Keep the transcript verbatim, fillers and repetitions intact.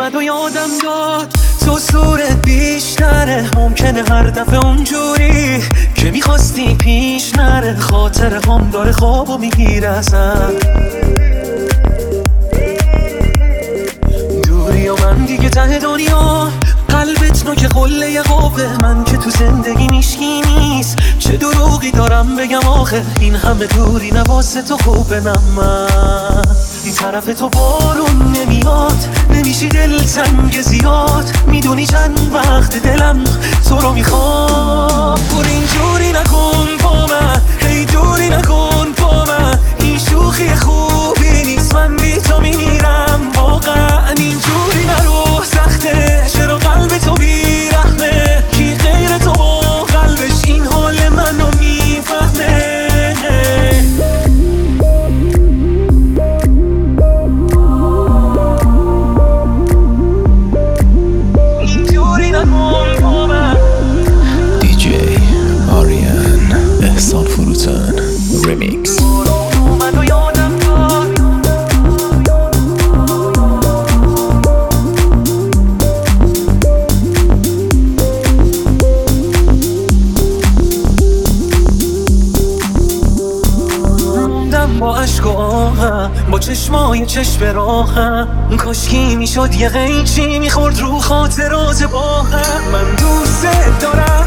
اومد و یادم داد تو صورت بیشتره. ممکنه هر دفعه اونجوری که میخواستی پیش نره. خاطر هم داره خوابو میگیره ازم. دوری و من دیگه ته دنیا، قلبت نو که قله قوه. من که تو زندگی میشکی نیست، چه دروغی دارم بگم آخه. این همه دوری نواسه تو خوبه. نه من این طرف تو بارون نمیاد، نمیشی دل تنگ زیاد. میدونی چند وقت دلم تو رو میخواد. برو اینجوری نکن با من، هی دوری نکن با من. این شوخی خوبی نیست، من بی تو میمیرم واقعا. اینجوری نرو سخته، چرا قلب تو بیرحمه. کی غیر تو قلبش این حال منو میفهمه. اینجوری نکن با من. دیجی آریان احسان فروتن ریمیکس. اومد و یادم داد با عشق و آهم، با چشمای چشم راهم. کاشکی میشد یه قیچی میخورد رو خاطرات با هم. من دوست دارم